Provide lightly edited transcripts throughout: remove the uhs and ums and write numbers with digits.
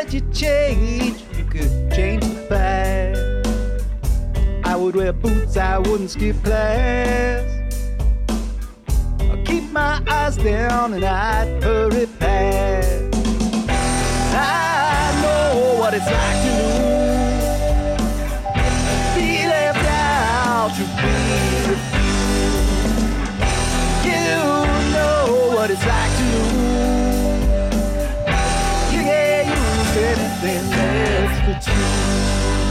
could you change? You could change the past. I would wear boots, I wouldn't skip class. I'd keep my eyes down and I'd hurry past. I know what it's like to lose, be left out, to be refused. You know what it's like to lose. You can't use anything else but you.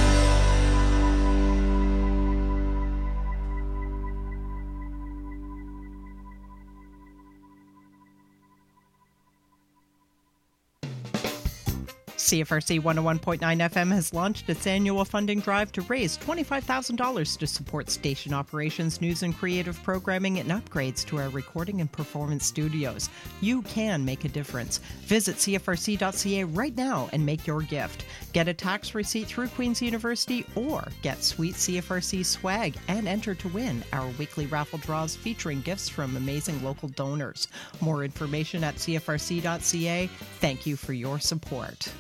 CFRC 101.9 FM has launched its annual funding drive to raise $25,000 to support station operations, news and creative programming, and upgrades to our recording and performance studios. You can make a difference. Visit CFRC.ca right now and make your gift. Get a tax receipt through Queen's University or get sweet CFRC swag and enter to win our weekly raffle draws featuring gifts from amazing local donors. More information at CFRC.ca. Thank you for your support.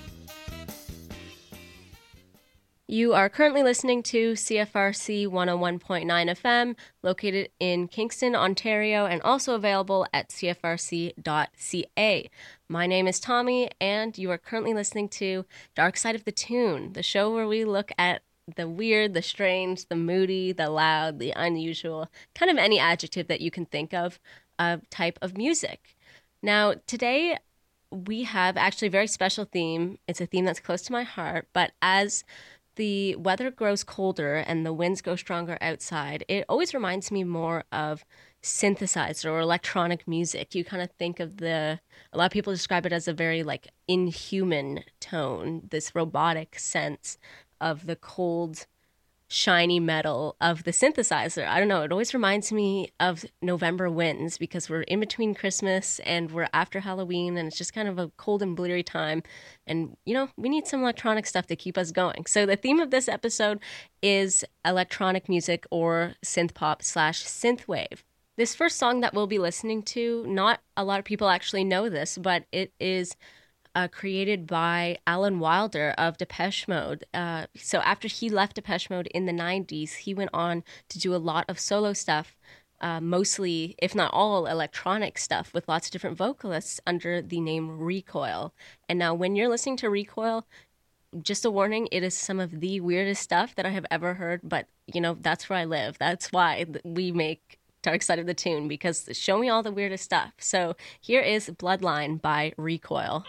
You are currently listening to CFRC 101.9 FM, located in Kingston, Ontario, and also available at CFRC.ca. My name is Tommy, and you are currently listening to Dark Side of the Tune, the show where we look at the weird, the strange, the moody, the loud, the unusual, kind of any adjective that you can think of type of music. Now, today we have actually a very special theme. It's a theme that's close to my heart, but as the weather grows colder and the winds go stronger outside, it always reminds me more of synthesizer or electronic music. You kind of think of a lot of people describe it as a very like inhuman tone, this robotic sense of the cold, shiny metal of the synthesizer. I don't know, it always reminds me of November winds because we're in between Christmas and we're after Halloween and it's just kind of a cold and bleary time. And, you know, we need some electronic stuff to keep us going. So the theme of this episode is electronic music or synth pop / synthwave. This first song that we'll be listening to, not a lot of people actually know this, but it is created by Alan Wilder of Depeche Mode. So after he left Depeche Mode in the 90s, he went on to do a lot of solo stuff, mostly, if not all, electronic stuff with lots of different vocalists under the name Recoil. And now when you're listening to Recoil, just a warning, it is some of the weirdest stuff that I have ever heard, but, you know, that's where I live. That's why we make Dark Side of the Tune, because show me all the weirdest stuff. So here is Bloodline by Recoil.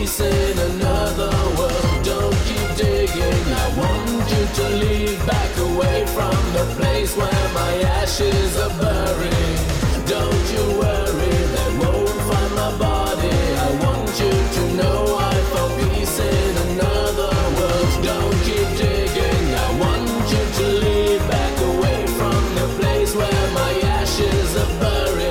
peace in another world. Don't keep digging, I want you to leave back away from the place where my ashes are buried. Don't you worry, they won't find my body. I want you to know I found peace in another world. Don't keep digging, I want you to leave back away from the place where my ashes are buried.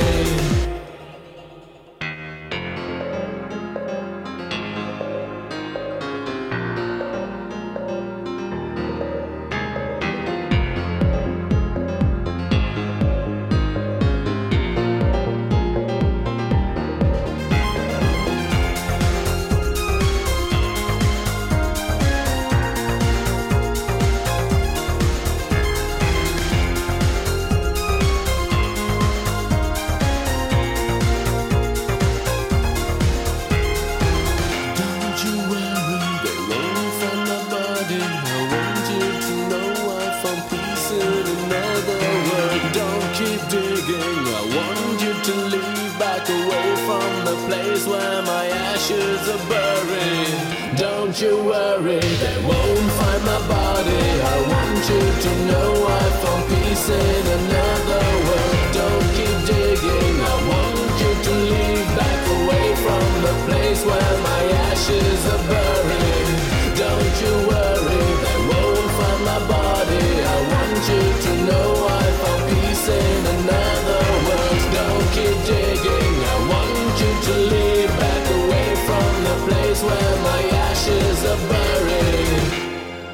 Don't you worry, they won't find my body. I want you to know I found peace in another world. Don't keep digging, I want you to leave back away from the place where my ashes are buried. Don't you worry, they won't find my body. I want you to know I found peace in another world. Don't keep digging, I want you to leave back away from the place where my ashes are buried.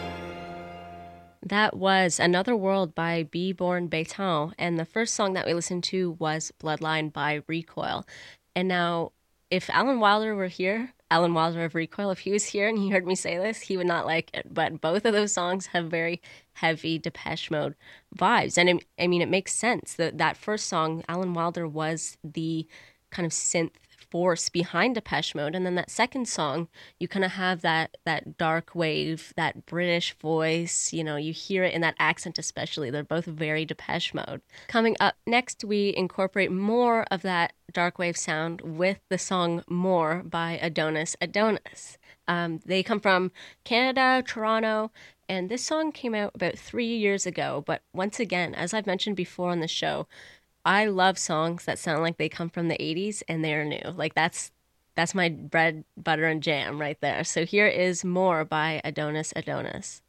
That was Another World by Be Born Béton, and the first song that we listened to was Bloodline by Recoil. And now, if Alan Wilder were here, Alan Wilder of Recoil, if he was here and he heard me say this, he would not like it. But both of those songs have very heavy Depeche Mode vibes. And I mean, it makes sense. That first song, Alan Wilder was the kind of synth force behind Depeche Mode, and then that second song, you kind of have that dark wave, that British voice, you hear it in that accent especially. They're both very Depeche Mode. Coming up next, we incorporate more of that dark wave sound with the song More by Adonis Adonis. They come from Canada, Toronto, and this song came out about 3 years ago, but once again, as I've mentioned before on the show, I love songs that sound like they come from the 80s and they're new. Like that's my bread, butter, and jam right there. So here is More by Adonis Adonis.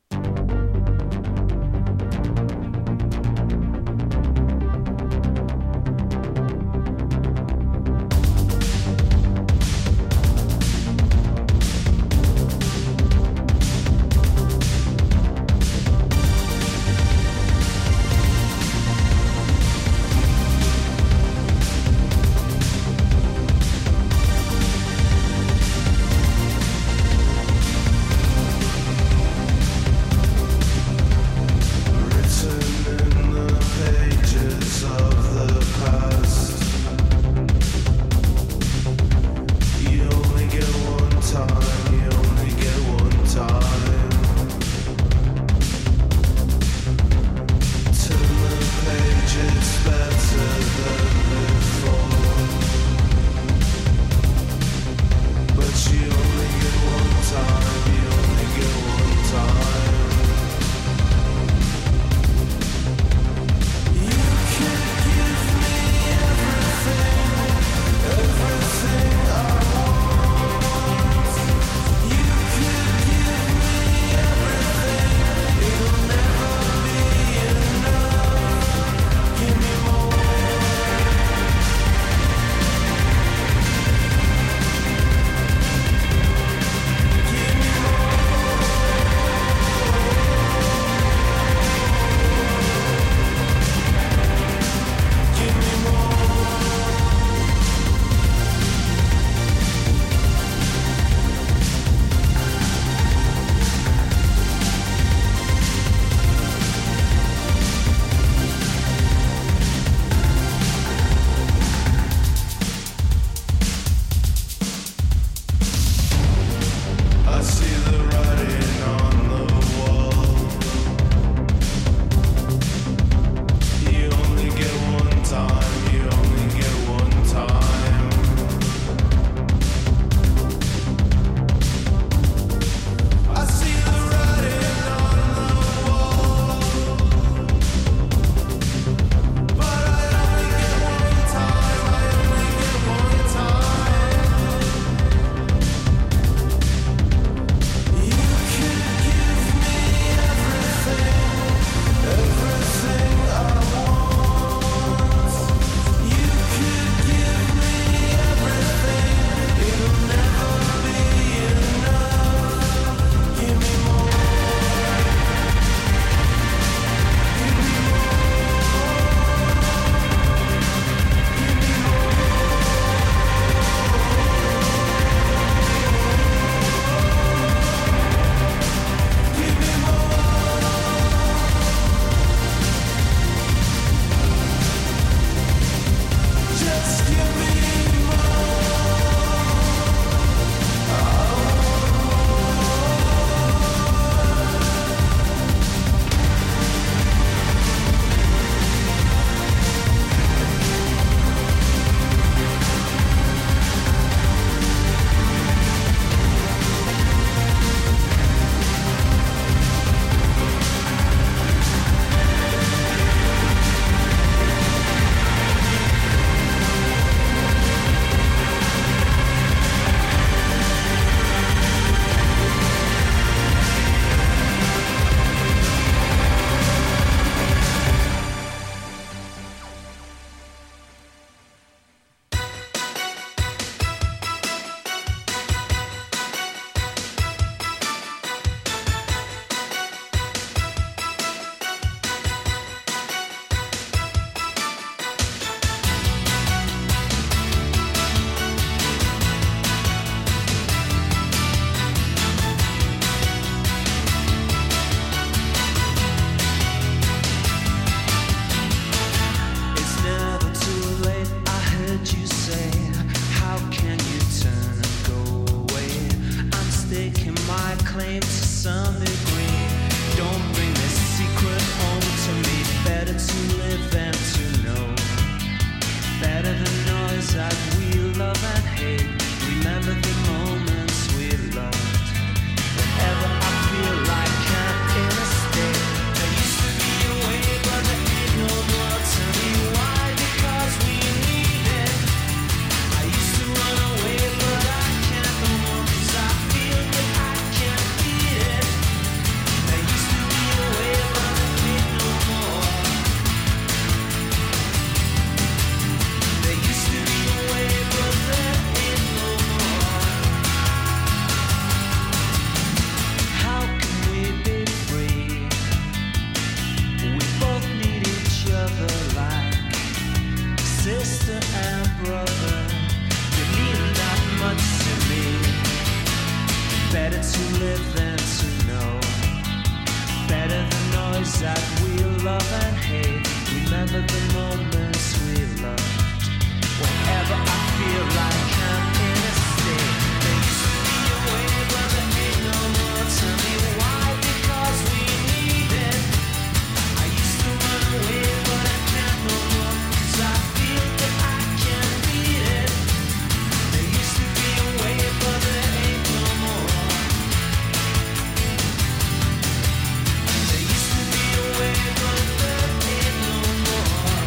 claim to some degree. Don't bring this secret home to me. Better to live than to know. Better the noise that we love and hate. Remember the moments we loved. Whenever I feel like I'm in a state. There used to be a way, but there ain't no more. Tell me why, because we need it. I used to run away, but I can't no more, 'cause I feel that I can't beat it. There used to be a way, but there ain't no more. There used to be a way, but there ain't no more. How can we be free? We both need each other like sister and brother. You mean that much to me. Better to live than to know. Better the noise that we love and hate. Remember the moments we loved. Whenever I feel like I'm in a state. There used to be a way, but there ain't no more. Tell me why, because we need it. I used to run away, but I can't no more, 'cause I feel that I can't beat it. There used to be a way, but there ain't no more. There used to be a way, but there ain't no more.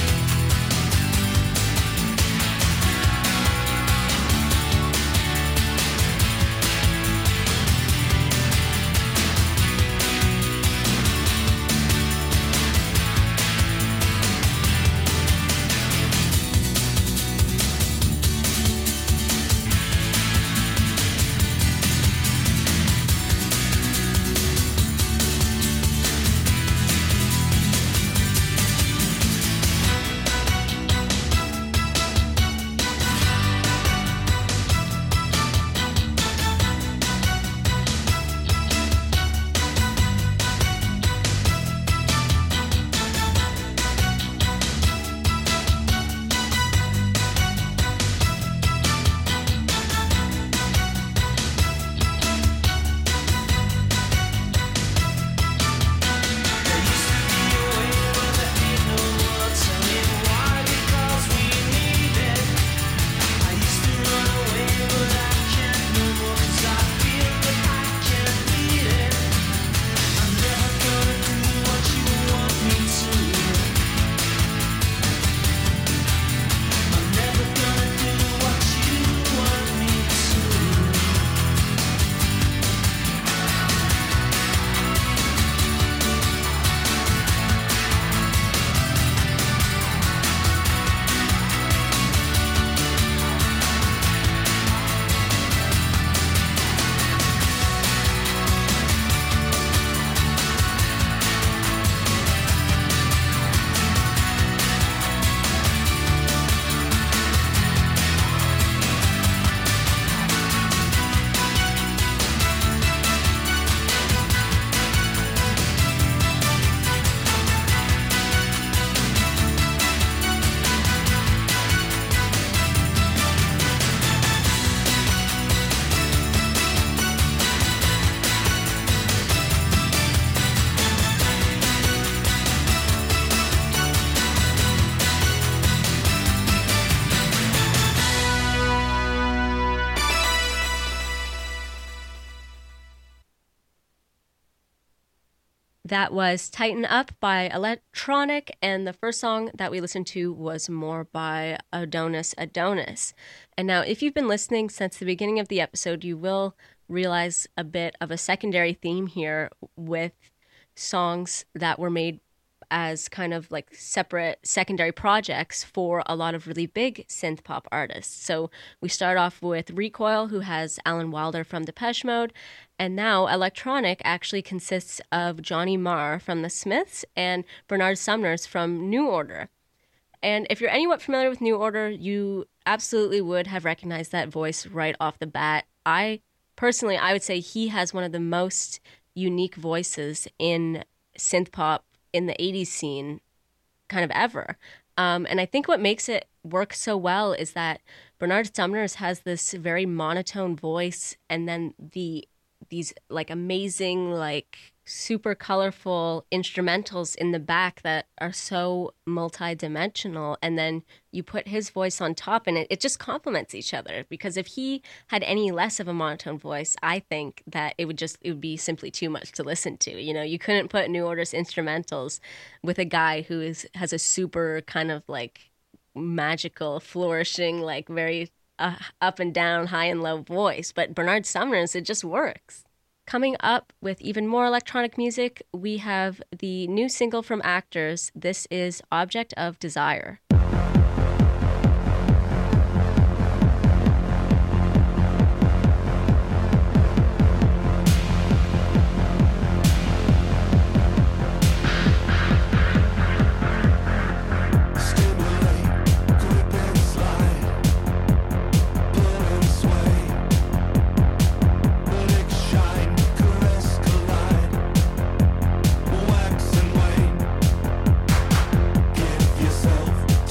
That was Tighten Up by Electronic, and the first song that we listened to was More by Adonis Adonis. And now, if you've been listening since the beginning of the episode, you will realize a bit of a secondary theme here with songs that were made as kind of like separate secondary projects for a lot of really big synth pop artists. So we start off with Recoil, who has Alan Wilder from Depeche Mode, and now Electronic actually consists of Johnny Marr from The Smiths and Bernard Sumners from New Order. And if you're anywhat familiar with New Order, you absolutely would have recognized that voice right off the bat. I would say he has one of the most unique voices in synth pop in the 80s scene kind of ever. And I think what makes it work so well is that Bernard Sumners has this very monotone voice, and then the these like amazing, like super colorful instrumentals in the back that are so multi-dimensional, and then you put his voice on top, and it just complements each other. Because if he had any less of a monotone voice, I think that it would be simply too much to listen to. You know, you couldn't put New Order's instrumentals with a guy who has a super kind of like magical, flourishing, like very up and down, high and low voice. But Bernard Sumner's, it just works. Coming up with even more electronic music, we have the new single from Actors. This is Object of Desire. Wax and wane. Give yourself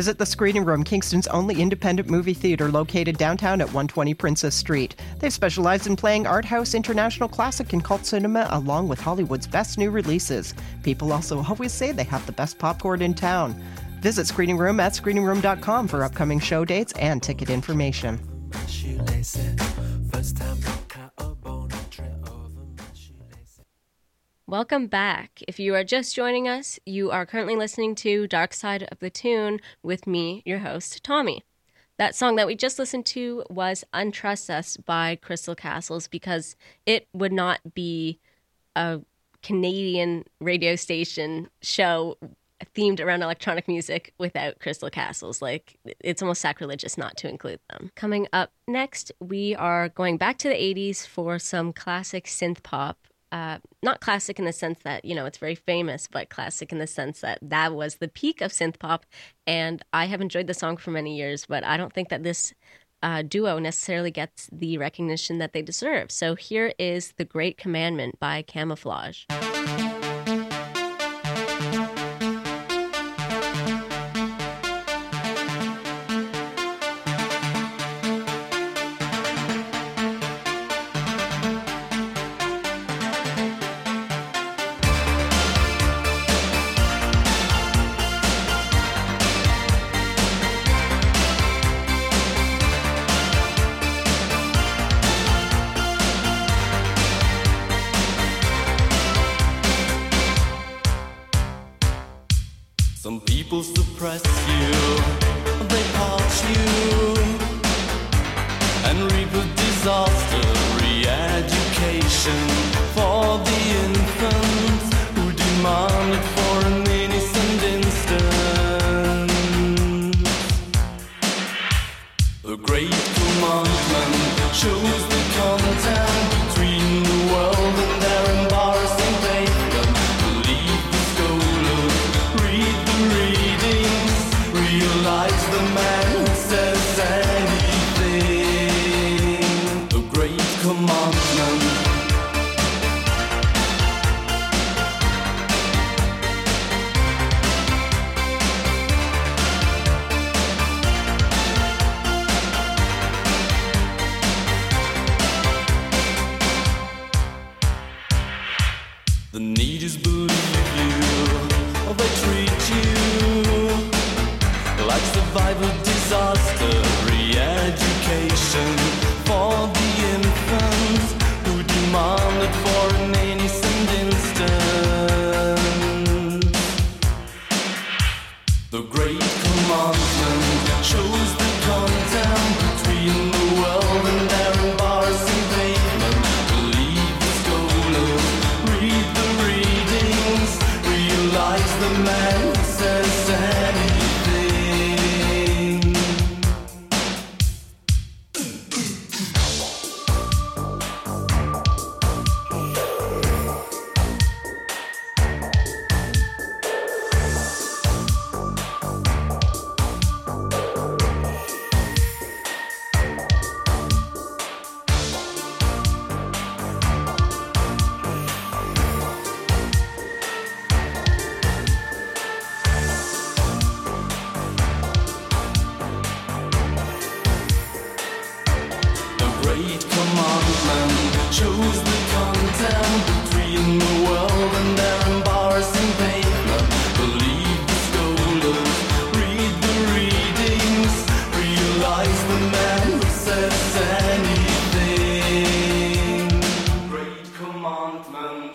Visit the Screening Room, Kingston's only independent movie theater located downtown at 120 Princess Street. They've specialized in playing art house, international classic, and cult cinema, along with Hollywood's best new releases. People also always say they have the best popcorn in town. Visit Screening Room at screeningroom.com for upcoming show dates and ticket information. Welcome back. If you are just joining us, you are currently listening to Dark Side of the Tune with me, your host, Tommy. That song that we just listened to was Untrust Us by Crystal Castles, because it would not be a Canadian radio station show themed around electronic music without Crystal Castles. Like, it's almost sacrilegious not to include them. Coming up next, we are going back to the 80s for some classic synth pop. Not classic in the sense that, you know, it's very famous, but classic in the sense that that was the peak of synth pop. And I have enjoyed the song for many years, but I don't think that this duo necessarily gets the recognition that they deserve. So here is The Great Commandment by Camouflage. Some people suppress you, they parch you, and reap a disaster. Re-education for the infants who demand it for an innocent instant. The great commandment shows the content between the world and their embarrassing pavement. Believe the scholars, read the readings, realize the man who says anything. The great commandment. The need is believe you, or they treat you like survivor disaster. Re-education for the infants who demand it for an innocent instant. The great commandment shows the content between the world and their embarrassing pavement. Believe the scholars, read the readings, realize the man who says anything. Great commandment shows the content between the world and their embarrassing pavement. Believe the scholars, read the readings, realize the man who says anything. Great commandment.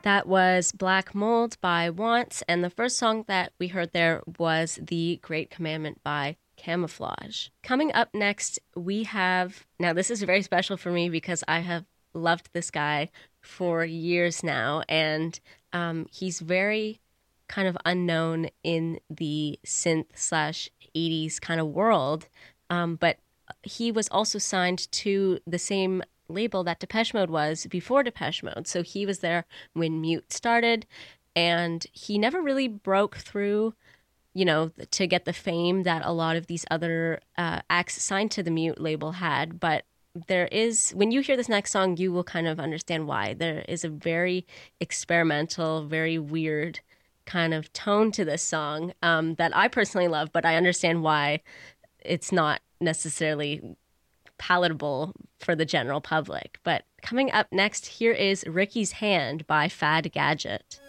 That was Black Mold by Wants, and the first song that we heard there was The Great Commandment by Camouflage. Coming up next, we have, now this is very special for me because I have loved this guy for years now, and he's very kind of unknown in the synth/80s kind of world, but he was also signed to the same label that Depeche Mode was before Depeche Mode. So he was there when Mute started, and he never really broke through, you know, to get the fame that a lot of these other acts signed to the Mute label had. But there is, when you hear this next song, you will kind of understand why. There is a very experimental, very weird kind of tone to this song that I personally love, but I understand why it's not necessarily palatable for the general public. But coming up next, here is Ricky's Hand by Fad Gadget.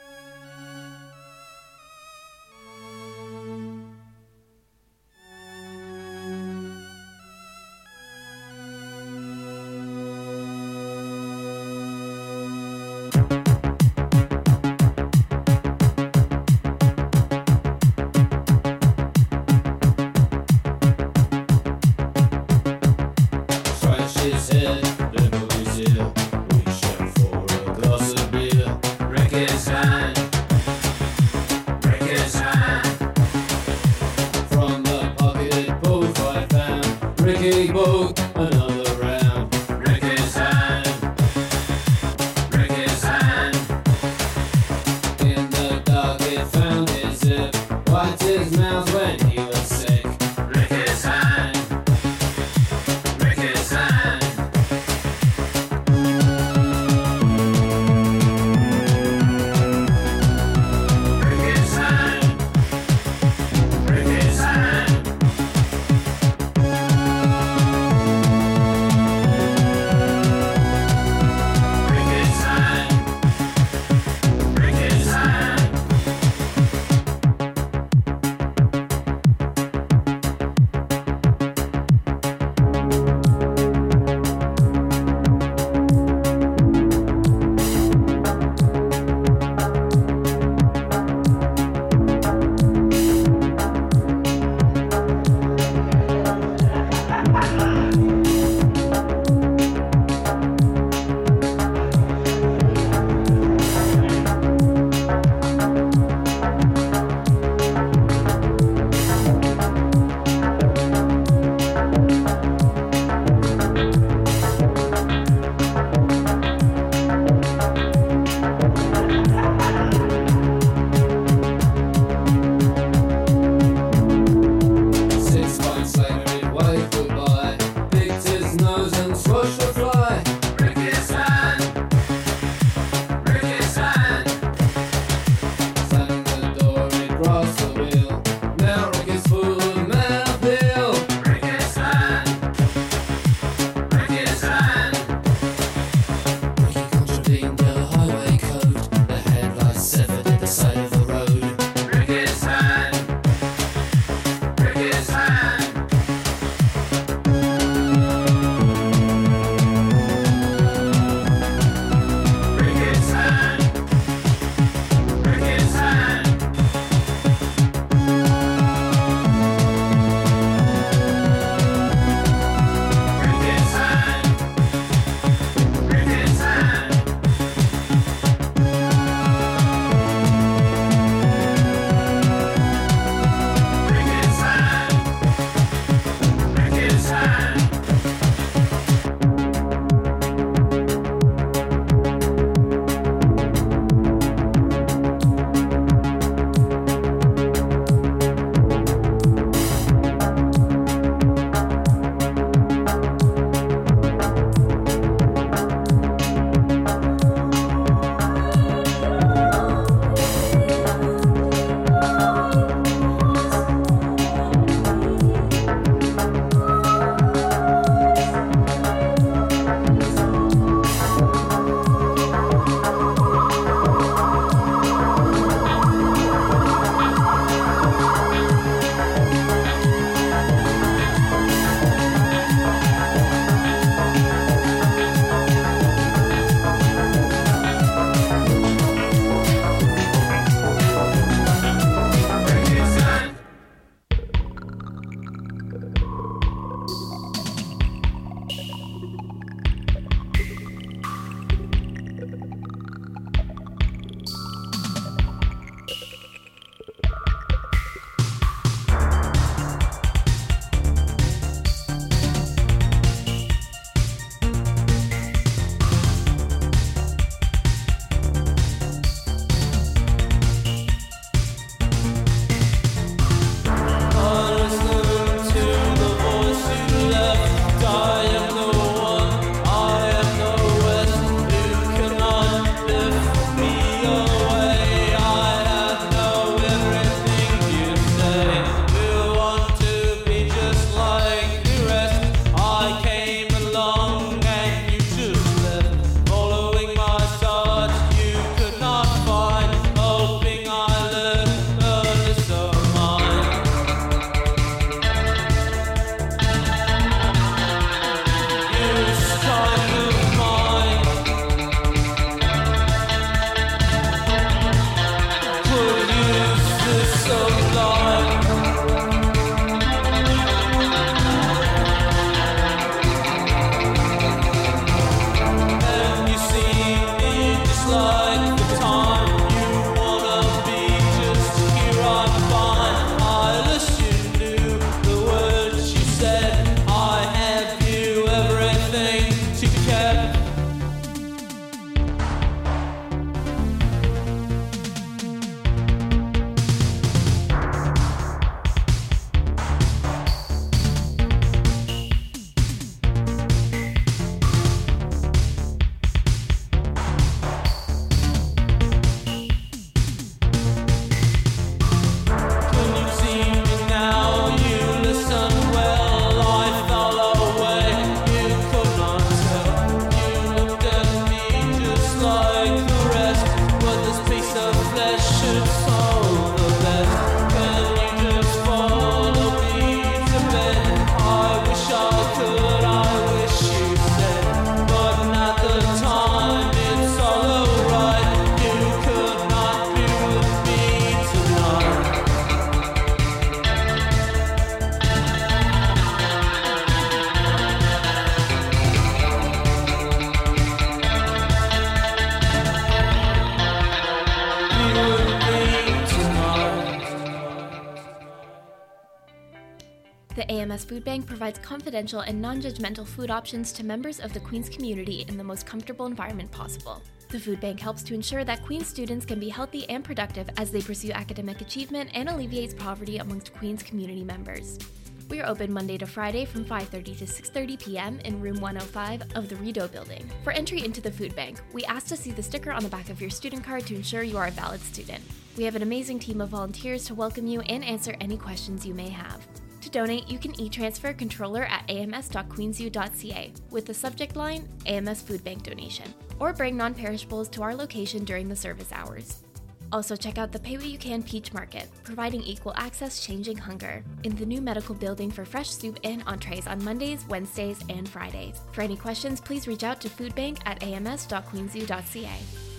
AMS Food Bank provides confidential and non-judgmental food options to members of the Queen's community in the most comfortable environment possible. The Food Bank helps to ensure that Queen's students can be healthy and productive as they pursue academic achievement and alleviates poverty amongst Queen's community members. We are open Monday to Friday from 5:30 to 6:30 p.m. in room 105 of the Rideau building. For entry into the Food Bank, we ask to see the sticker on the back of your student card to ensure you are a valid student. We have an amazing team of volunteers to welcome you and answer any questions you may have. To donate, you can e-transfer controller at ams.queensu.ca with the subject line AMS Food Bank donation, or bring non-perishables to our location during the service hours. Also check out the Pay What You Can Peach Market, providing equal access changing hunger, in the new medical building for fresh soup and entrees on Mondays, Wednesdays, and Fridays. For any questions, please reach out to foodbank at ams.queensu.ca.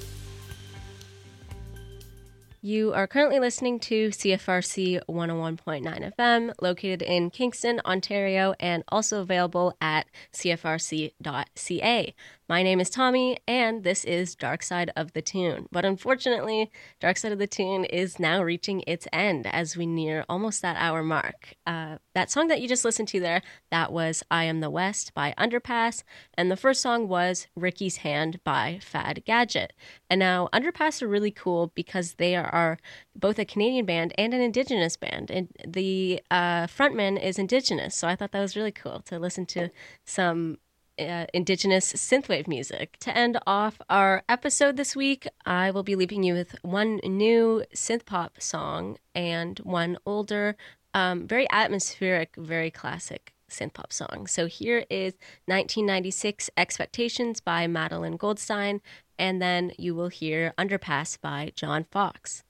You are currently listening to CFRC 101.9 FM, located in Kingston, Ontario, and also available at cfrc.ca. My name is Tommy, and this is Dark Side of the Tune. But unfortunately, Dark Side of the Tune is now reaching its end as we near almost that hour mark. That song that you just listened to there, that was I Am the West by Underpass, and the first song was Ricky's Hand by Fad Gadget. And now Underpass are really cool because they are both a Canadian band and an Indigenous band, and the frontman is Indigenous, so I thought that was really cool to listen to some Indigenous synthwave music. To end off our episode this week, I will be leaving you with one new synth pop song and one older, very atmospheric, very classic synth pop song. So here is 1996 Expectations by Madeline Goldstein, and then you will hear Underpass by John Fox.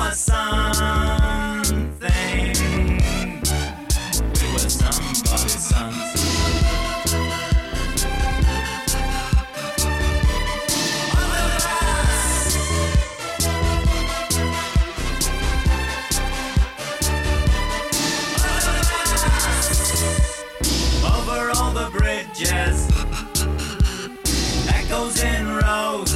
was something. We were somebody's sons. Over all the bridges, echoes in rows,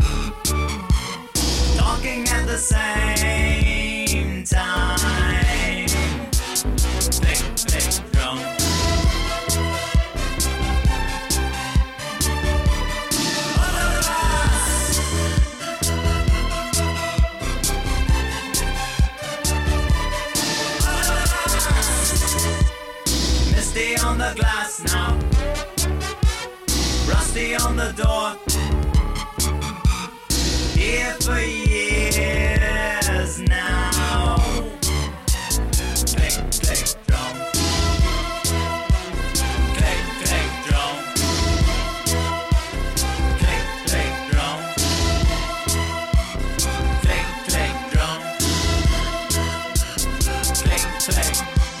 talking at the same time. Big, big drum. All of us. All of us. Misty on the glass now, rusty on the door. Here for years now. Click, click, drum. Click, click, drum. Click, click, drum. Click, click, drum. Click, click.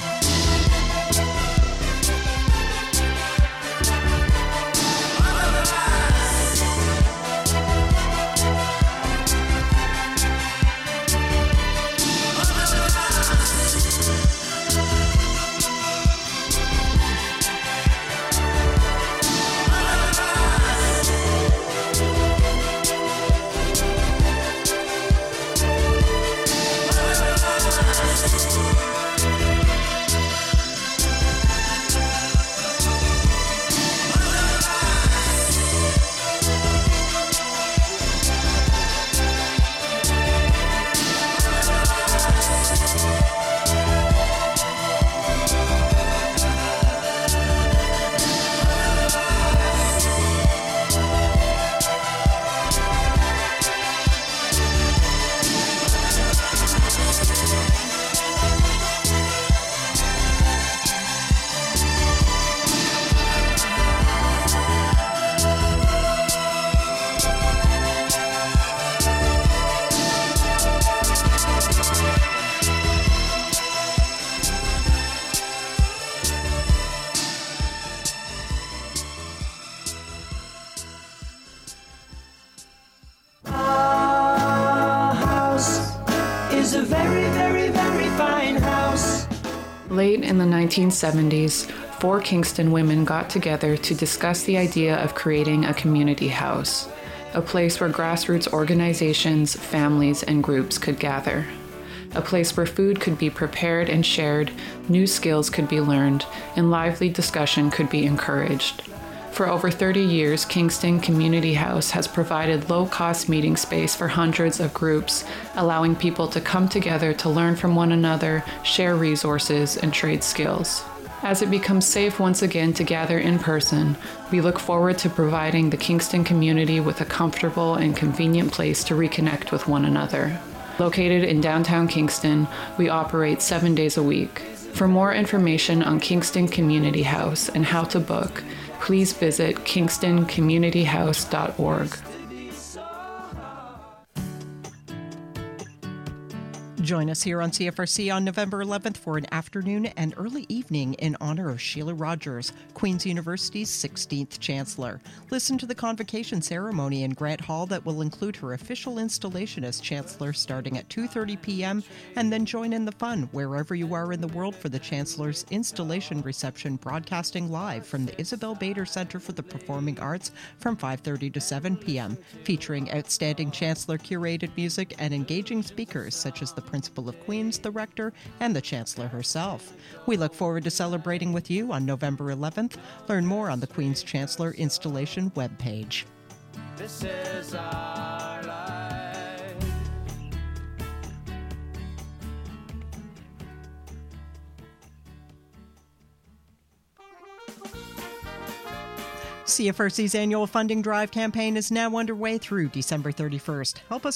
Late in the 1970s, 4 Kingston women got together to discuss the idea of creating a community house, a place where grassroots organizations, families, and groups could gather, a place where food could be prepared and shared, new skills could be learned, and lively discussion could be encouraged. For over 30 years, Kingston Community House has provided low-cost meeting space for hundreds of groups, allowing people to come together to learn from one another, share resources, and trade skills. As it becomes safe once again to gather in person, we look forward to providing the Kingston community with a comfortable and convenient place to reconnect with one another. Located in downtown Kingston, we operate 7 days a week. For more information on Kingston Community House and how to book, please visit kingstoncommunityhouse.org. Join us here on CFRC on November 11th for an afternoon and early evening in honor of Sheila Rogers, Queen's University's 16th Chancellor. Listen to the convocation ceremony in Grant Hall that will include her official installation as Chancellor starting at 2:30 p.m. and then join in the fun wherever you are in the world for the Chancellor's installation reception broadcasting live from the Isabel Bader Center for the Performing Arts from 5:30 to 7 p.m., featuring outstanding Chancellor-curated music and engaging speakers such as the Principal of Queen's, the Rector, and the Chancellor herself. We look forward to celebrating with you on November 11th. Learn more on the Queen's Chancellor installation webpage. This is our life. CFRC's annual funding drive campaign is now underway through December 31st. Help us